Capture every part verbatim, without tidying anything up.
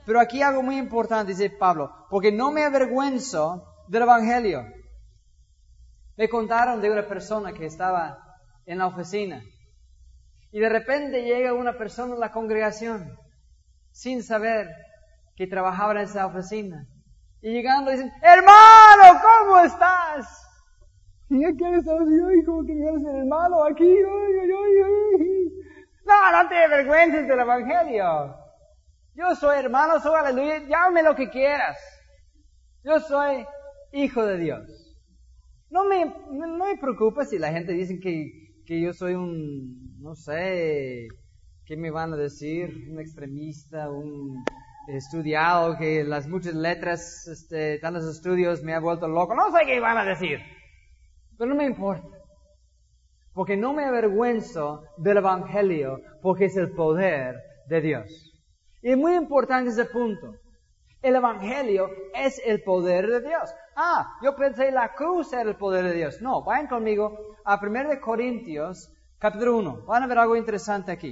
Pero aquí algo muy importante, dice Pablo, porque no me avergüenzo del Evangelio. Me contaron de una persona que estaba en la oficina y de repente llega una persona en la congregación sin saber que trabajaba en esa oficina. Y llegando dicen, hermano, ¿cómo estás? Y aquí estás, y como que eres el hermano aquí. Ay, ay, ay, ay. No, no te avergüences del Evangelio. Yo soy hermano, soy aleluya, llámame lo que quieras. Yo soy hijo de Dios. No me, no me preocupa si la gente dice que, que yo soy un, no sé, ¿qué me van a decir? Un extremista, un estudiado, que las muchas letras, este, tantos estudios me ha vuelto loco. No sé qué van a decir. Pero no me importa. Porque no me avergüenzo del Evangelio, porque es el poder de Dios. Y es muy importante ese punto. El Evangelio es el poder de Dios. Ah, yo pensé la cruz era el poder de Dios. No, vayan conmigo a primero de Corintios, capítulo uno. Van a ver algo interesante aquí.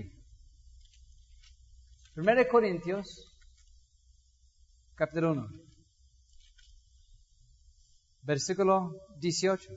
primero de Corintios, capítulo uno. Versículo dieciocho.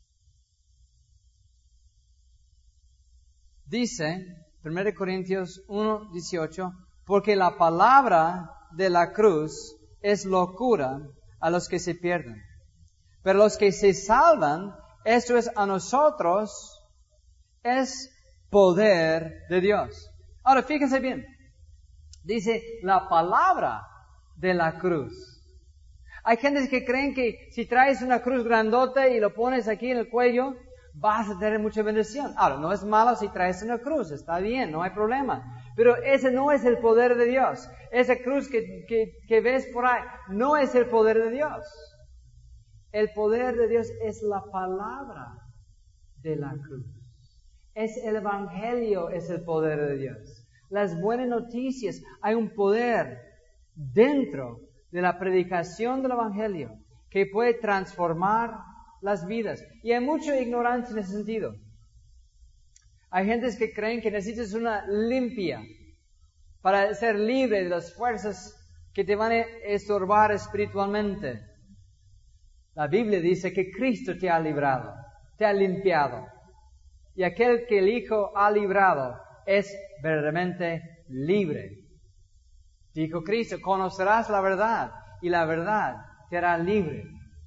Dice, primero de Corintios uno, dieciocho, porque la palabra de la cruz es locura a los que se pierden. Pero los que se salvan, esto es a nosotros, es poder de Dios. Ahora, fíjense bien. Dice, la palabra de la cruz. Hay gente que creen que si traes una cruz grandota y lo pones aquí en el cuello, vas a tener mucha bendición. Ahora, no es malo si traes una cruz, está bien, no hay problema. Pero ese no es el poder de Dios. Esa cruz que, que, que ves por ahí no es el poder de Dios. El poder de Dios es la palabra de la cruz. Es el Evangelio, es el poder de Dios. Las buenas noticias, hay un poder dentro de la predicación del Evangelio que puede transformar las vidas. Y hay mucha ignorancia en ese sentido. Hay gentes que creen que necesitas una limpia para ser libre de las fuerzas que te van a estorbar espiritualmente. La Biblia dice que Cristo te ha librado, te ha limpiado. Y aquel que el Hijo ha librado es verdaderamente libre. Dijo Cristo, conocerás la verdad y la verdad te hará libre.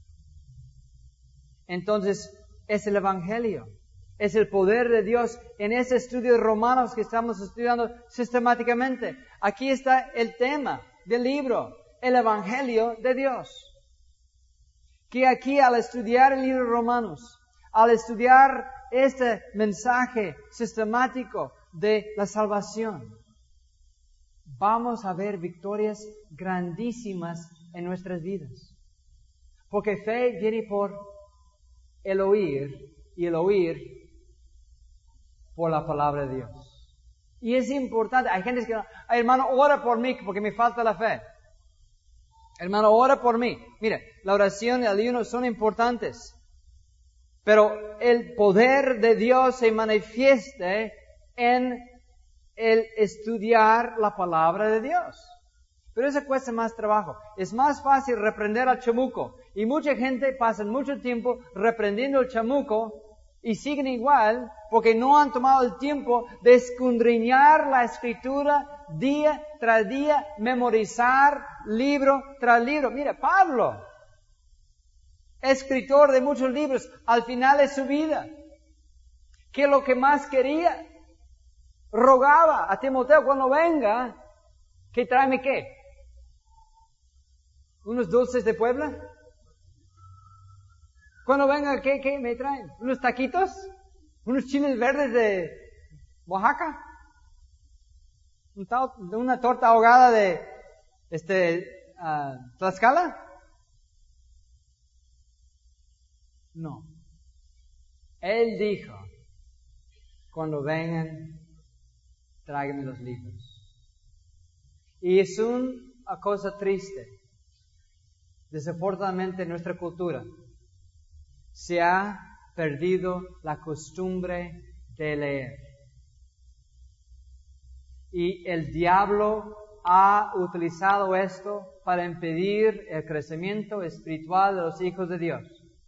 Entonces, es el Evangelio. Es el poder de Dios en ese estudio de Romanos que estamos estudiando sistemáticamente. Aquí está el tema del libro, el Evangelio de Dios. Que aquí al estudiar el libro de Romanos, al estudiar este mensaje sistemático de la salvación, vamos a ver victorias grandísimas en nuestras vidas. Porque fe viene por el oír y el oír por la palabra de Dios. Y es importante, hay gente que, ay, hermano, ora por mí porque me falta la fe. Hermano, ora por mí. Mira, la oración y el ayuno son importantes. Pero el poder de Dios se manifiesta en el estudiar la palabra de Dios. Pero eso cuesta más trabajo. Es más fácil reprender al chamuco. Y mucha gente pasa mucho tiempo reprendiendo al chamuco y siguen igual porque no han tomado el tiempo de escudriñar la Escritura día tras día, memorizar libro tras libro. Mira, Pablo, escritor de muchos libros, al final de su vida, ¿qué es lo que más quería? Rogaba a Timoteo cuando venga, que tráeme qué? ¿Unos dulces de Puebla? Cuando venga, ¿qué, qué me traen? ¿Unos taquitos? ¿Unos chiles verdes de Oaxaca? ¿Un ta- ¿Una torta ahogada de este uh, Tlaxcala? No. Él dijo, cuando vengan, tráiganme los libros. Y es una cosa triste. Desafortunadamente en nuestra cultura se ha perdido la costumbre de leer. Y el diablo ha utilizado esto para impedir el crecimiento espiritual de los hijos de Dios.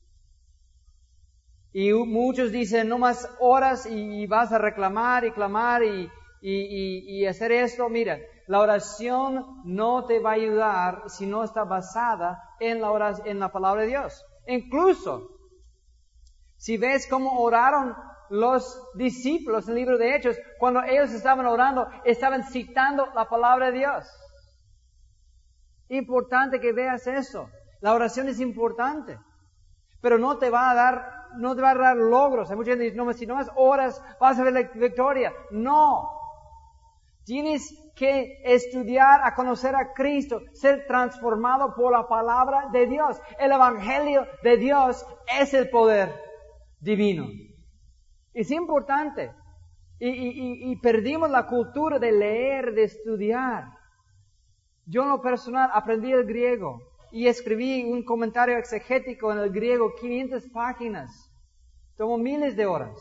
Y muchos dicen, no más horas y vas a reclamar y clamar y, y, y, y hacer esto. Mira, la oración no te va a ayudar si no está basada en la, oración, en la palabra de Dios. Incluso, si ves cómo oraron los discípulos en el libro de Hechos, cuando ellos estaban orando, estaban citando la palabra de Dios. Importante que veas eso. La oración es importante, pero no te va a dar, no te va a dar logros. Hay mucha gente que dice, no, si no más horas vas a ver la victoria. No. Tienes que estudiar a conocer a Cristo, ser transformado por la palabra de Dios. El Evangelio de Dios es el poder divino. Es importante. Y, y, y perdimos la cultura de leer, de estudiar. Yo en lo personal aprendí el griego y escribí un comentario exegético en el griego, quinientas páginas. Tomó miles de horas.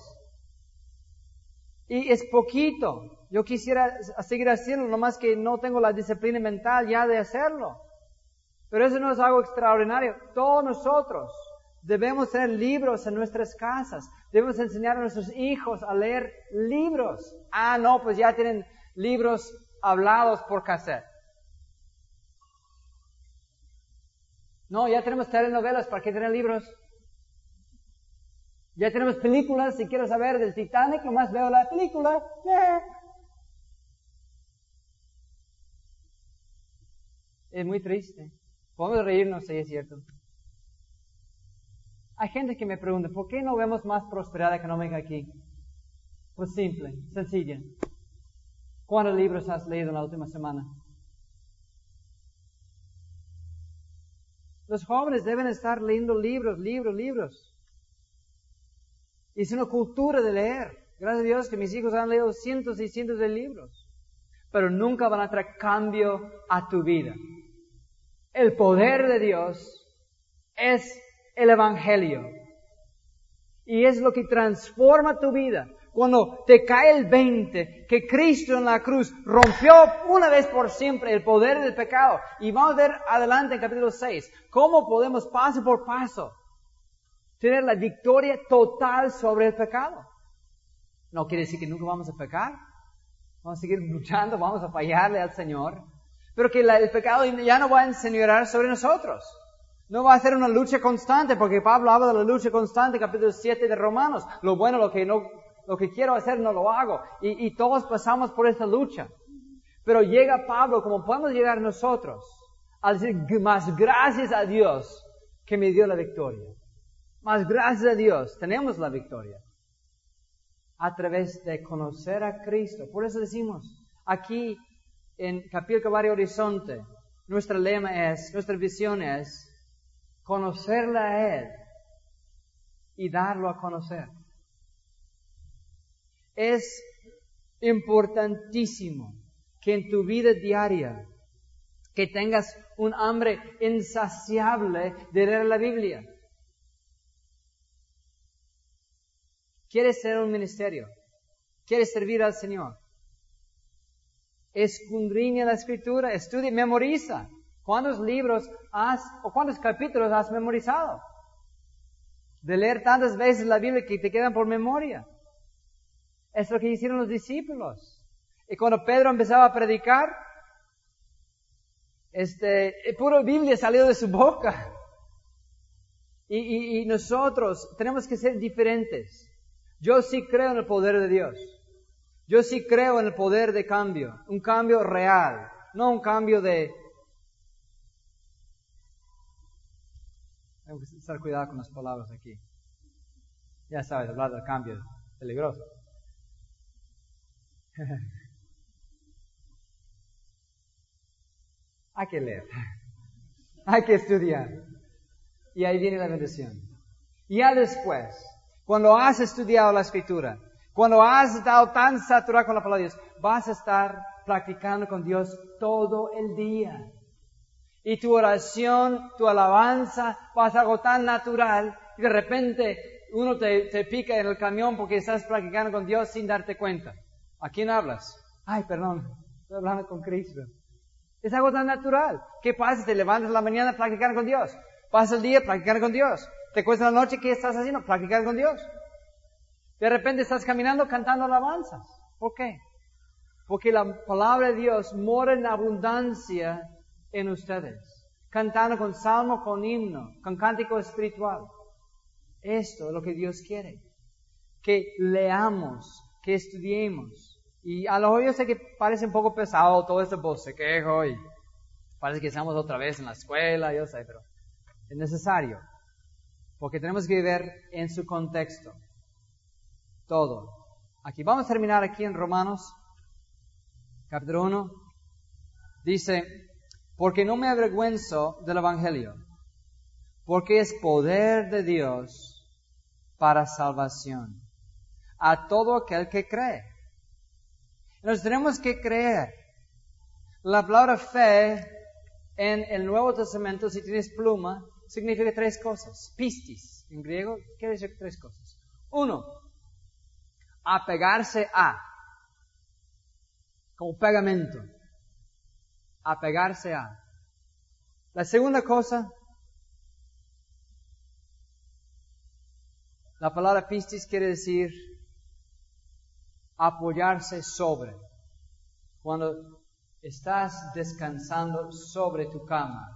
Y es poquito. Yo quisiera seguir haciendo, nomás que no tengo la disciplina mental ya de hacerlo. Pero eso no es algo extraordinario. Todos nosotros debemos tener libros en nuestras casas. Debemos enseñar a nuestros hijos a leer libros. Ah, no, pues ya tienen libros hablados por cassette. No, ya tenemos telenovelas, ¿para qué tener libros? Ya tenemos películas, si quiero saber del Titanic, nomás veo la película. Yeah. Es muy triste. Podemos reírnos, sí, es cierto. Hay gente que me pregunta, ¿por qué no vemos más prosperidad económica aquí? Pues simple, sencilla. ¿Cuántos libros has leído en la última semana? Los jóvenes deben estar leyendo libros, libros, libros. Y es una cultura de leer. Gracias a Dios que mis hijos han leído cientos y cientos de libros. Pero nunca van a traer cambio a tu vida. El poder de Dios es el Evangelio. Y es lo que transforma tu vida. Cuando te cae el veinte, que Cristo en la cruz rompió una vez por siempre el poder del pecado. Y vamos a ver adelante en capítulo seis, cómo podemos paso por paso tener la victoria total sobre el pecado. No quiere decir que nunca vamos a pecar. Vamos a seguir luchando, vamos a fallarle al Señor. Pero que la, el pecado ya no va a enseñorear sobre nosotros. No va a ser una lucha constante, porque Pablo habla de la lucha constante, capítulo siete de Romanos. Lo bueno, lo que no, lo que quiero hacer no lo hago. Y, y todos pasamos por esta lucha. Pero llega Pablo, como podemos llegar nosotros, a decir más gracias a Dios que me dio la victoria. Más gracias a Dios tenemos la victoria. A través de conocer a Cristo. Por eso decimos, aquí en Capilla Calvario Horizonte, nuestra lema es, nuestra visión es, conocerle a Él y darlo a conocer. Es importantísimo que en tu vida diaria, que tengas un hambre insaciable de leer la Biblia. ¿Quieres ser un ministerio? ¿Quieres servir al Señor? Escudriña la Escritura, estudia, memoriza. ¿Cuántos libros has, o cuántos capítulos has memorizado? De leer tantas veces la Biblia que te quedan por memoria. Es lo que hicieron los discípulos. Y cuando Pedro empezaba a predicar, este, puro Biblia salió de su boca. Y, y, y nosotros tenemos que ser diferentes. Yo sí creo en el poder de Dios. Yo sí creo en el poder de cambio. Un cambio real. No un cambio de... Tengo que estar cuidado con las palabras aquí. Ya sabes, hablar del cambio. Peligroso. Hay que leer. Hay que estudiar. Y ahí viene la bendición. Y ya después, cuando has estudiado la Escritura, cuando has estado tan saturado con la palabra de Dios, vas a estar practicando con Dios todo el día. Y tu oración, tu alabanza, va a ser algo tan natural, y de repente uno te, te pica en el camión porque estás practicando con Dios sin darte cuenta. ¿A quién hablas? Ay, perdón, estoy hablando con Cristo. Es algo tan natural. ¿Qué pasa? Te levantas en la mañana, practicar con Dios. Pasa el día, practicar con Dios. Te cuesta la noche, ¿qué estás haciendo? Practicar con Dios. De repente estás caminando cantando alabanzas. ¿Por qué? Porque la palabra de Dios mora en abundancia en ustedes. Cantando con salmo, con himno, con cántico espiritual. Esto es lo que Dios quiere. Que leamos, que estudiemos. Y a lo mejor yo sé que parece un poco pesado todo este bocequejo y parece que estamos otra vez en la escuela, yo sé, pero es necesario. Porque tenemos que vivir en su contexto. Todo. Aquí vamos a terminar aquí en Romanos, capítulo uno. Dice, porque no me avergüenzo del Evangelio, porque es poder de Dios para salvación a todo aquel que cree. Nos tenemos que creer. La palabra fe en el Nuevo Testamento, si tienes pluma, significa tres cosas. Pistis, en griego, quiere decir tres cosas. Uno, apegarse a, como pegamento. Apegarse a. La segunda cosa, la palabra pistis quiere decir apoyarse sobre. Cuando estás descansando sobre tu cama.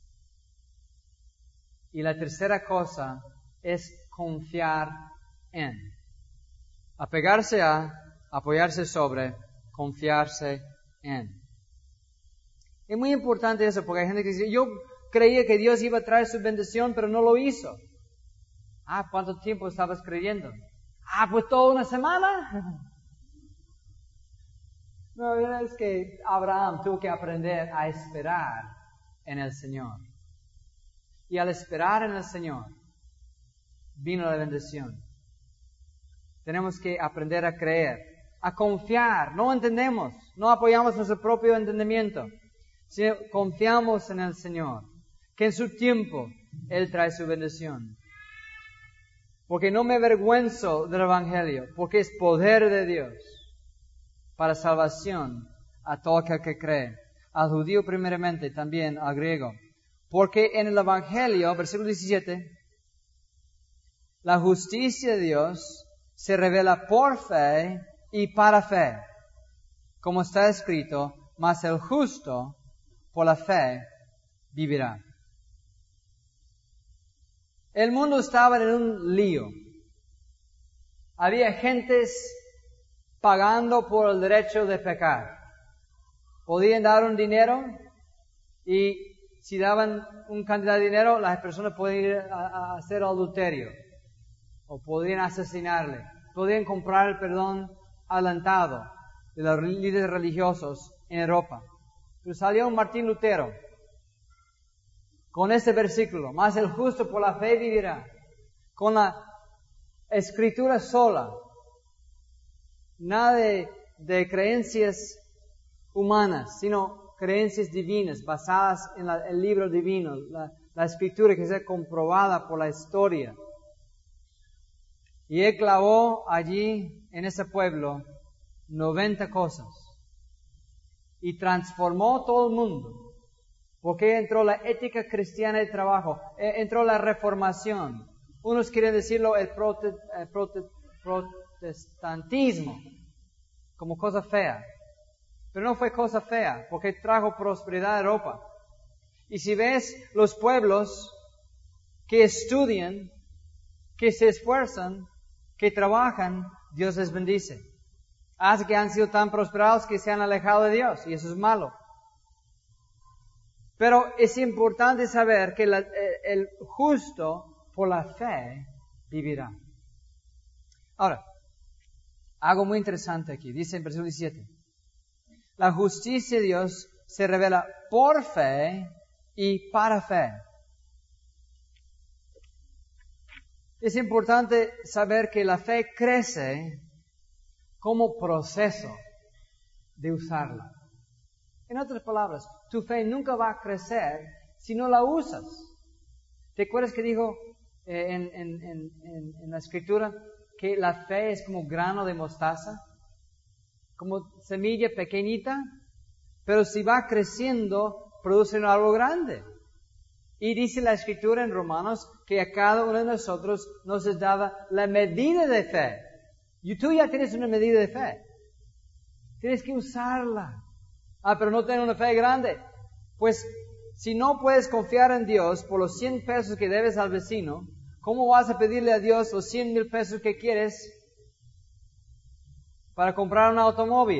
Y la tercera cosa es confiar en. Apegarse a, apoyarse sobre, confiarse en. Es muy importante eso, porque hay gente que dice, yo creía que Dios iba a traer su bendición, pero no lo hizo. Ah, ¿cuánto tiempo estabas creyendo? Ah, pues toda una semana. No, es que Abraham tuvo que aprender a esperar en el Señor. Y al esperar en el Señor, vino la bendición. Tenemos que aprender a creer, a confiar. No entendemos, no apoyamos nuestro propio entendimiento, sino confiamos en el Señor, que en su tiempo Él trae su bendición. Porque no me avergüenzo del Evangelio, porque es poder de Dios para salvación a todo aquel que cree, al judío primeramente, también al griego. Porque en el Evangelio, versículo diecisiete, la justicia de Dios se revela por fe y para fe, como está escrito, mas el justo por la fe vivirá. El mundo estaba en un lío. Había gentes pagando por el derecho de pecar. Podían dar un dinero y si daban un cantidad de dinero, las personas podían ir a, a hacer adulterio o podían asesinarle. Podían comprar el perdón adelantado de los líderes religiosos en Europa. Pero salió un Martín Lutero con este versículo, más el justo por la fe vivirá, con la escritura sola, nada de, de creencias humanas, sino creencias divinas, basadas en la, el libro divino, la, la escritura que sea comprobada por la historia. Y él clavó allí, en ese pueblo, noventa cosas. Y transformó todo el mundo. Porque entró la ética cristiana de trabajo, entró la reformación. Unos quieren decirlo el, prote, el prote, protestantismo como cosa fea. Pero no fue cosa fea, porque trajo prosperidad a Europa. Y si ves los pueblos que estudian, que se esfuerzan, que trabajan, Dios les bendice. Hace que han sido tan prosperados que se han alejado de Dios, y eso es malo. Pero es importante saber que la, el justo por la fe vivirá. Ahora, algo muy interesante aquí. Dice en versículo diecisiete. La justicia de Dios se revela por fe y para fe. Es importante saber que la fe crece como proceso de usarla. En otras palabras, tu fe nunca va a crecer si no la usas. ¿Te acuerdas que dijo eh, en, en, en, en la escritura que la fe es como grano de mostaza? Como semilla pequeñita, Pero si va creciendo, produce algo grande. Y dice la Escritura en Romanos que a cada uno de nosotros nos es dada la medida de fe. Y tú ya tienes una medida de fe. Tienes que usarla. Ah, pero no tengo una fe grande. Pues, si no puedes confiar en Dios por los cien pesos que debes al vecino, ¿cómo vas a pedirle a Dios los cien mil pesos que quieres para comprar un automóvil?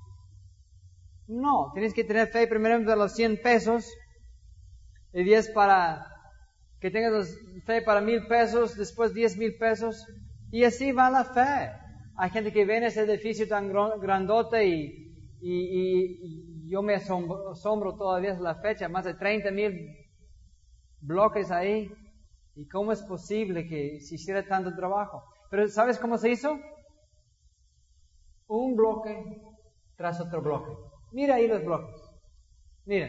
No, tienes que tener fe primero de los cien pesos y diez para que tengas fe para mil pesos, después diez mil pesos, y así va la fe. Hay gente que ve en ese edificio tan grandote y, y, y yo me asombro, asombro todavía hasta la fecha, más de treinta mil bloques ahí. ¿Y cómo es posible que se hiciera tanto trabajo? Pero ¿sabes cómo se hizo? Un bloque tras otro bloque. Mira ahí los bloques. Mira.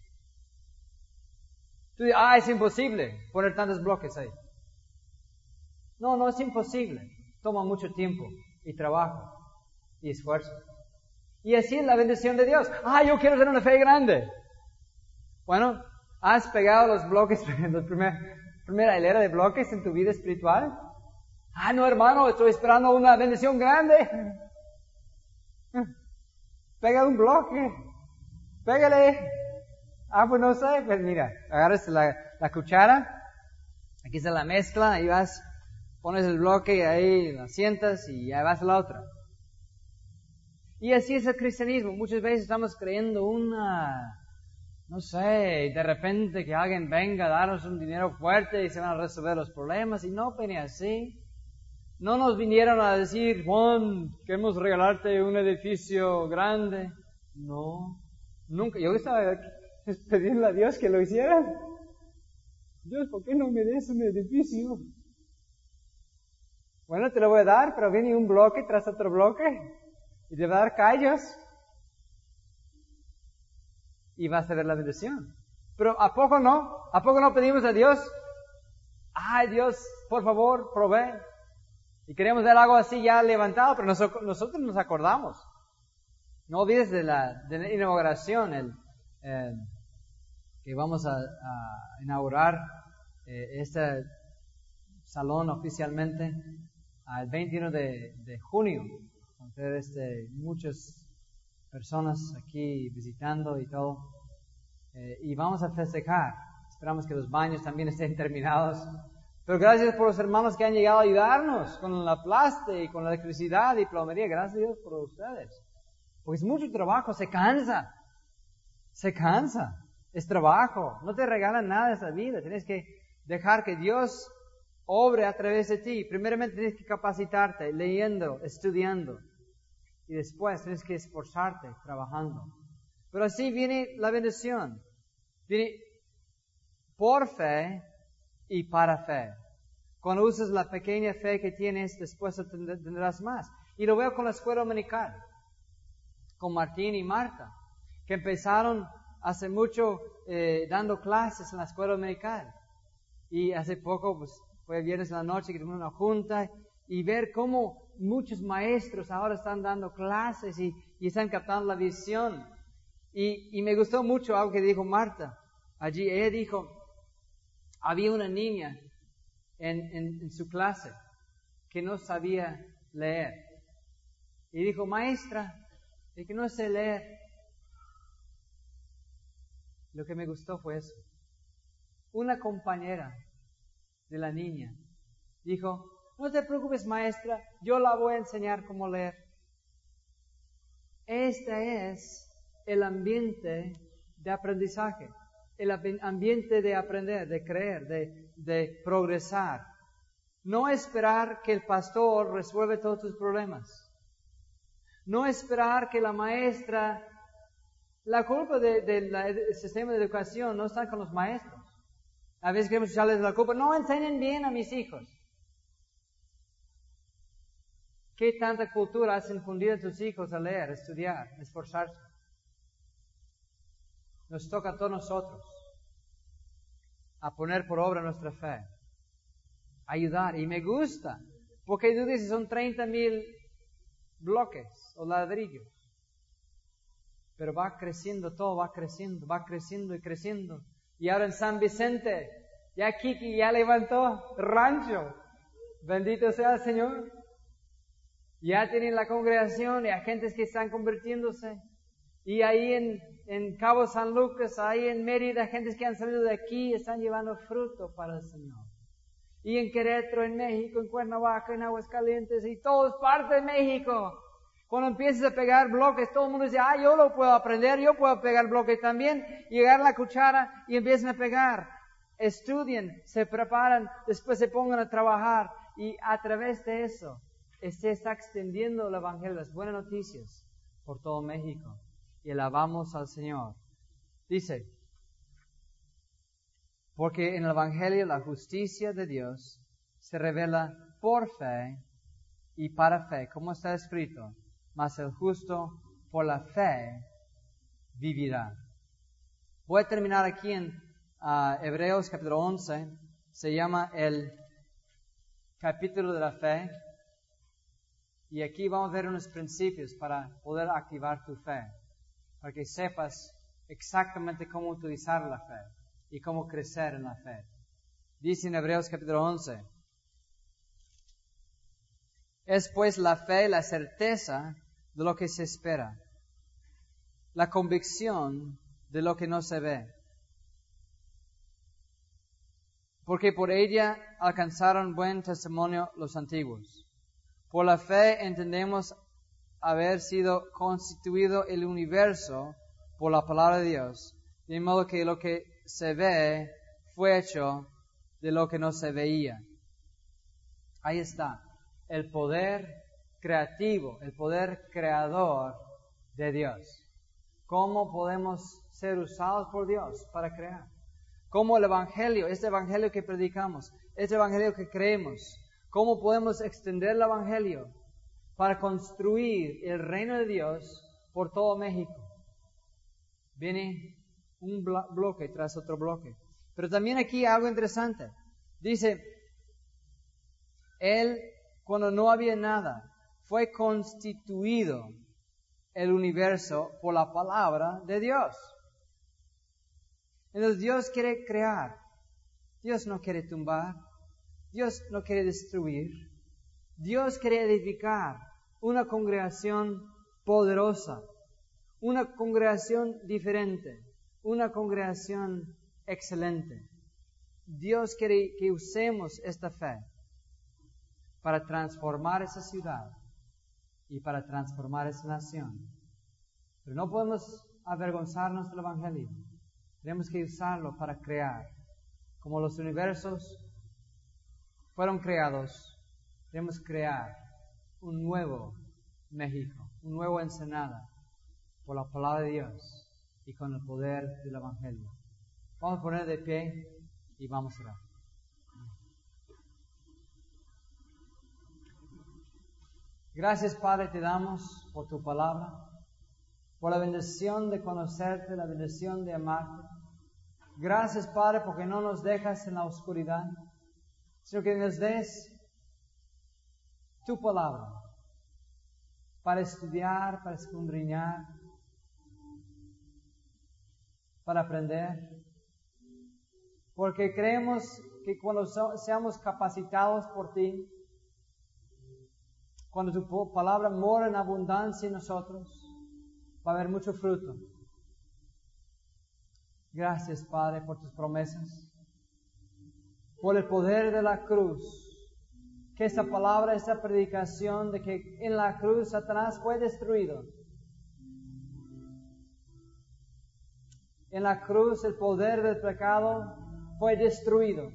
Tú dices, ah, es imposible poner tantos bloques ahí. No, no es imposible. Toma mucho tiempo y trabajo y esfuerzo. Y así es la bendición de Dios. Ah, yo quiero tener una fe grande. Bueno, ¿has pegado los bloques, la primera, primera hilera de bloques en tu vida espiritual? Ah, no, hermano, estoy esperando una bendición grande. Pega un bloque. Pégale. Ah, pues no sé, pues mira, agarras la, la cuchara, aquí está la mezcla, y vas, pones el bloque ahí, lo sientas y ya vas a la otra. Y así es el cristianismo. Muchas veces estamos creyendo una, no sé, de repente que alguien venga a darnos un dinero fuerte y se van a resolver los problemas, y no viene así. No nos vinieron a decir, Juan, queremos regalarte un edificio grande. No, nunca. Yo estaba pedirle a Dios que lo hiciera. Dios, ¿por qué no me des un edificio? Bueno, te lo voy a dar, pero viene un bloque tras otro bloque y te va a dar callos y vas a ver la bendición. Pero ¿a poco no? ¿A poco no pedimos a Dios? Ay, Dios, por favor, provee. Y queremos ver algo así ya levantado, pero nosotros, nosotros nos acordamos. No olvides de la, de la inauguración, el, el que vamos a, a inaugurar eh, este salón oficialmente el veintiuno de, de junio. Vamos a ver este, muchas personas aquí visitando y todo. Eh, y vamos a festejar. Esperamos que los baños también estén terminados. Pero gracias por los hermanos que han llegado a ayudarnos con la plasta y con la electricidad y plomería. Gracias a Dios por ustedes. Porque es mucho trabajo, se cansa. Se cansa. Es trabajo. No te regalan nada de esa vida. Tienes que dejar que Dios obre a través de ti. Primeramente tienes que capacitarte, leyendo, estudiando. Y después tienes que esforzarte, trabajando. Pero así viene la bendición. Viene por fe y para fe. Cuando usas la pequeña fe que tienes, después tendrás más. Y lo veo con la escuela dominical. Con Martín y Marta, que empezaron hace mucho eh, dando clases en la escuela dominical. Y hace poco, pues, fue viernes en la noche que tuvimos una junta, y ver cómo muchos maestros ahora están dando clases y, y están captando la visión. Y, y me gustó mucho algo que dijo Marta. Allí ella dijo, había una niña en, en, en su clase que no sabía leer. Y dijo, maestra, de que no sé leer. Lo que me gustó fue eso. Una compañera de la niña dijo, no te preocupes, maestra, yo la voy a enseñar cómo leer. Este es el ambiente de aprendizaje, el ambiente de aprender, de creer, de, de progresar. No esperar que el pastor resuelva todos tus problemas. No esperar que la maestra, la culpa del de, de de sistema de educación no está con los maestros. A veces queremos echarles la culpa, no enseñan bien a mis hijos. ¿Qué tanta cultura has infundido a tus hijos a leer, a estudiar, a esforzarse? Nos toca a todos nosotros a poner por obra nuestra fe, ayudar. Y me gusta, porque tú dices, son treinta mil bloques o ladrillos. pero va creciendo, todo va creciendo, va creciendo y creciendo. Y ahora en San Vicente, ya Kiki ya levantó rancho. Bendito sea el Señor. Ya tienen la congregación y hay gentes que están convirtiéndose. Y ahí en, en Cabo San Lucas, ahí en Mérida, gentes que han salido de aquí están llevando fruto para el Señor. Y en Querétaro, en México, en Cuernavaca, en Aguascalientes, y todo es parte de México. Cuando empiezas a pegar bloques, todo el mundo dice, ah, yo lo puedo aprender, yo puedo pegar bloques también. Y llegar la cuchara y empiezan a pegar. Estudien, se preparan, después se pongan a trabajar. Y a través de eso, se está extendiendo el Evangelio, las buenas noticias, por todo México. Y alabamos al Señor. Dice, porque en el Evangelio la justicia de Dios se revela por fe y para fe, como está escrito, mas el justo por la fe vivirá. Voy a terminar aquí en uh, Hebreos capítulo once, se llama el capítulo de la fe, y aquí vamos a ver unos principios para poder activar tu fe, para que sepas exactamente cómo utilizar la fe y cómo crecer en la fe. Dice en Hebreos capítulo once, es pues la fe la certeza de lo que se espera, la convicción de lo que no se ve. Porque por ella alcanzaron buen testimonio los antiguos. Por la fe entendemos haber sido constituido el universo por la palabra de Dios, de modo que lo que se ve fue hecho de lo que no se veía. Ahí está, el poder creativo, el poder creador de Dios. ¿Cómo podemos ser usados por Dios para crear? ¿Cómo el Evangelio, este Evangelio que predicamos, este Evangelio que creemos, cómo podemos extender el Evangelio para construir el reino de Dios por todo México? Viene un blo- bloque tras otro bloque. Pero también aquí algo interesante. Dice, Él, cuando no había nada, fue constituido el universo por la palabra de Dios. Entonces Dios quiere crear. Dios no quiere tumbar. Dios no quiere destruir. Dios quiere edificar una congregación poderosa, una congregación diferente, una congregación excelente. Dios quiere que usemos esta fe para transformar esa ciudad y para transformar esa nación. Pero no podemos avergonzarnos del Evangelio. Tenemos que usarlo para crear. Como los universos fueron creados, debemos crear un nuevo México, un nuevo Ensenada, por la palabra de Dios y con el poder del Evangelio. Vamos a poner de pie y vamos a orar. Gracias, Padre, te damos por tu palabra, por la bendición de conocerte, la bendición de amarte. Gracias, Padre, porque no nos dejas en la oscuridad, sino que nos des tu palabra para estudiar, para escudriñar, para aprender. Porque creemos que cuando so- seamos capacitados por ti, cuando tu palabra mora en abundancia en nosotros, va a haber mucho fruto. Gracias, Padre, por tus promesas, por el poder de la cruz, que esta palabra, esta predicación de que en la cruz Satanás fue destruido. En la cruz el poder del pecado fue destruido.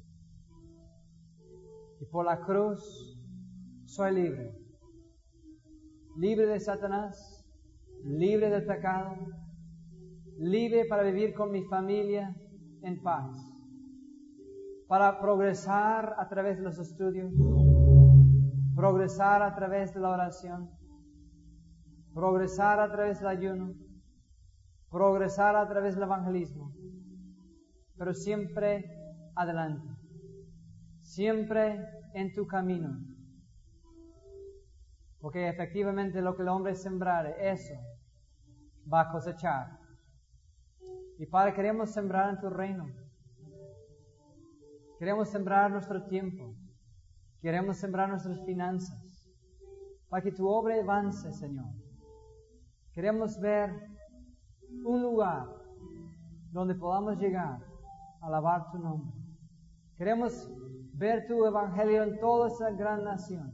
Y por la cruz soy libre. Libre de Satanás, libre del pecado, libre para vivir con mi familia en paz, para progresar a través de los estudios, progresar a través de la oración, progresar a través del ayuno, progresar a través del evangelismo, pero siempre adelante, siempre en tu camino, porque efectivamente lo que el hombre sembrare, eso va a cosechar. Y Padre, queremos sembrar en tu reino. Queremos sembrar nuestro tiempo. Queremos sembrar nuestras finanzas. Para que tu obra avance, Señor. Queremos ver un lugar donde podamos llegar a alabar tu nombre. Queremos ver tu evangelio en toda esa gran nación.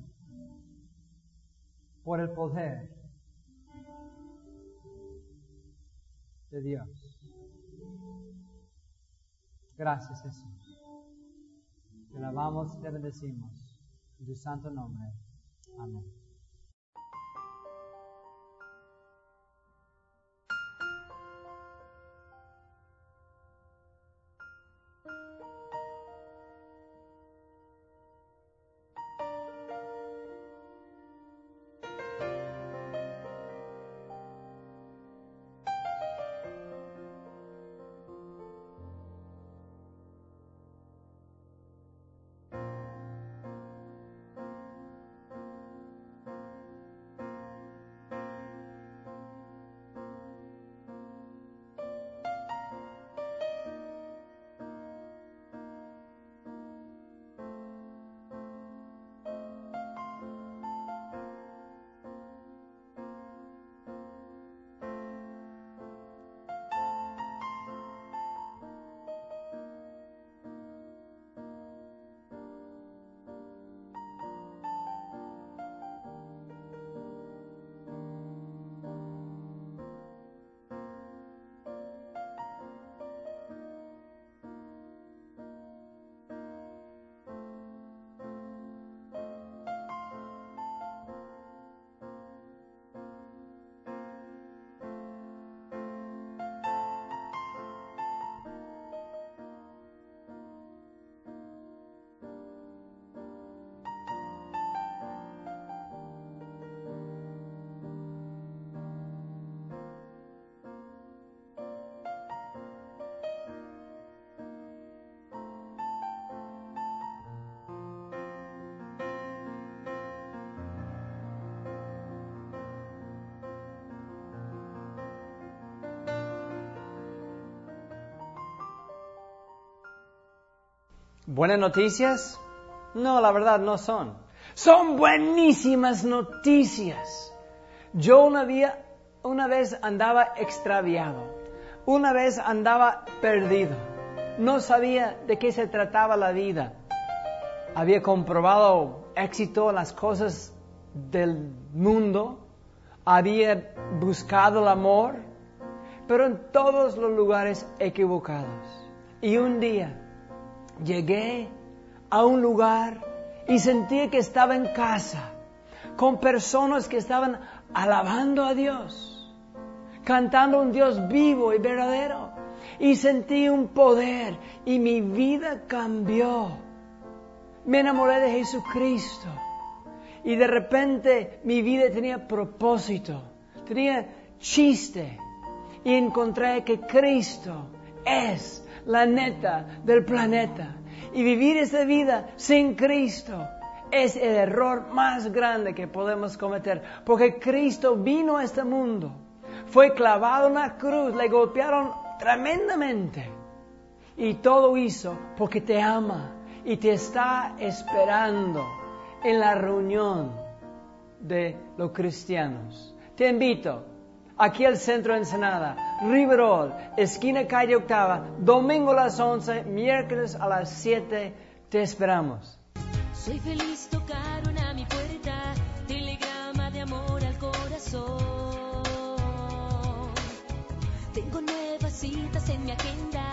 Por el poder de Dios. Gracias, Jesús. Te alabamos y te bendecimos. En tu santo nombre. Amén. ¿Buenas noticias? No, la verdad no son. Son buenísimas noticias. Yo una, día, una vez andaba extraviado. Una vez andaba perdido. No sabía de qué se trataba la vida. Había comprobado éxito en las cosas del mundo. Había buscado el amor, pero en todos los lugares equivocados. Y un día llegué a un lugar y sentí que estaba en casa, con personas que estaban alabando a Dios, cantando a un Dios vivo y verdadero. Y sentí un poder y mi vida cambió. Me enamoré de Jesucristo y de repente mi vida tenía propósito, tenía chiste. Y encontré que Cristo es la neta del planeta. Y vivir esta vida sin Cristo es el error más grande que podemos cometer. Porque Cristo vino a este mundo, fue clavado en la cruz, le golpearon tremendamente. Y todo hizo porque te ama y te está esperando en la reunión de los cristianos. Te invito aquí al centro de Ensenada, Riverol, esquina calle Octava, domingo a las once, miércoles a las siete, te esperamos. Soy feliz, tocaron a mi puerta, telegrama de amor al corazón. Tengo nuevas citas en mi agenda.